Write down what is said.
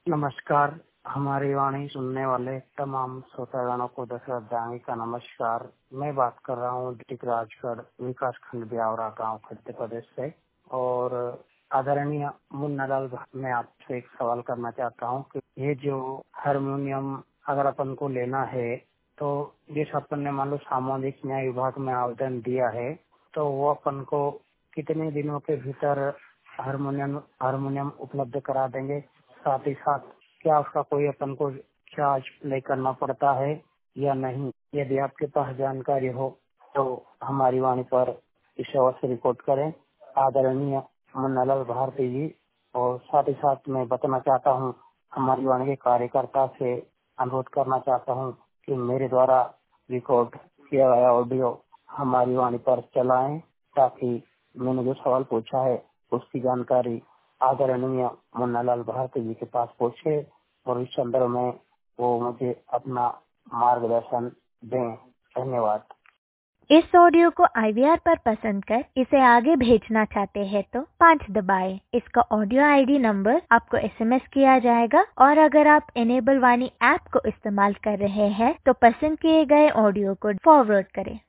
नमस्कार। हमारी वाणी सुनने वाले तमाम श्रोतागणों को दशरथ जांगी का नमस्कार। मैं बात कर रहा हूँ डिस्ट्रिक्ट राजगढ़ विकास खंड ब्यावरा गाँव मध्य प्रदेश से। और आदरणीय मुन्नालाल, मैं आपसे एक सवाल करना चाहता हूँ कि ये जो हारमोनियम अगर अपन को लेना है तो जिस अपन ने मान लो सामाजिक न्याय विभाग में आवेदन दिया है तो वो अपन को कितने दिनों के भीतर हारमोनियम उपलब्ध करा देंगे? साथ ही साथ क्या उसका कोई अपन को चार्ज प्ले करना पड़ता है या नहीं? यदि आपके पास जानकारी हो तो हमारी वाणी पर इस अवश्य रिपोर्ट करें। आदरणीय मुन्नालाल भारती जी। और साथ ही साथ मैं बताना चाहता हूँ, हमारी वाणी के कार्यकर्ता से अनुरोध करना चाहता हूँ कि मेरे द्वारा रिकॉर्ड किया गया ऑडियो हमारी वाणी पर चलाएं ताकि मैंने जो सवाल पूछा है उसकी जानकारी आदरणीय मुन्नालाल भारती जी के पास पहुँचे और इस संदर्भ में वो मुझे अपना मार्गदर्शन दें। धन्यवाद। इस ऑडियो को IVR पर पसंद कर इसे आगे भेजना चाहते हैं तो 5 दबाएं। इसका ऑडियो ID नंबर आपको SMS किया जाएगा और अगर आप इनेबल वाणी ऐप को इस्तेमाल कर रहे हैं तो पसंद किए गए ऑडियो को फॉरवर्ड करें।